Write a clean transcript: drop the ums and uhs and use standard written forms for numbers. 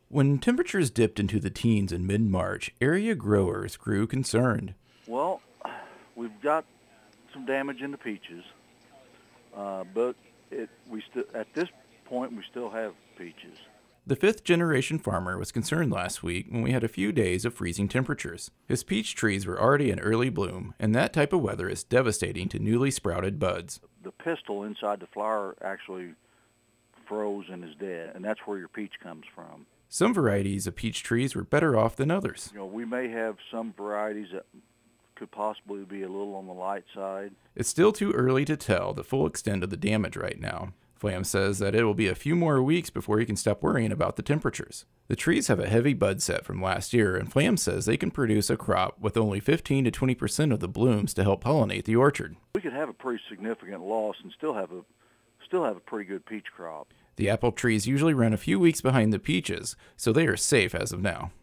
When temperatures dipped into the teens in mid-March, area growers grew concerned. Well, we've got some damage in the peaches, but at this point we still have peaches. The fifth-generation farmer was concerned last week when we had a few days of freezing temperatures. His peach trees were already in early bloom, and that type of weather is devastating to newly sprouted buds. The pistil inside the flower actually froze and is dead, and that's where your peach comes from. Some varieties of peach trees were better off than others. We may have some varieties that could possibly be a little on the light side. It's still too early to tell the full extent of the damage right now. Flam says that it will be a few more weeks before he can stop worrying about the temperatures. The trees have a heavy bud set from last year, and Flam says they can produce a crop with only 15 to 20% of the blooms to help pollinate the orchard. We could have a pretty significant loss and still have a pretty good peach crop. The apple trees usually run a few weeks behind the peaches, so they are safe as of now.